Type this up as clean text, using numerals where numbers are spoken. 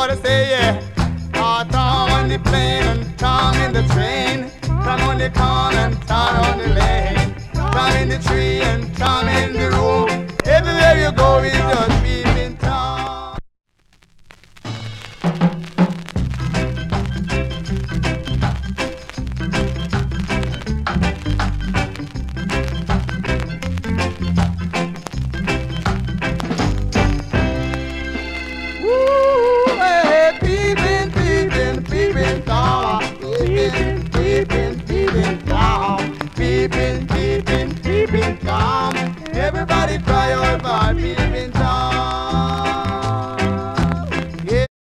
what I say, yeah. Tom on the plane and Tom in the train, Tom on the corner and Tom on the lane, Tom in the tree and Tom in the room. Everywhere you go, we just peeping Tom. Peeping, Tom. Everybody cry out for me.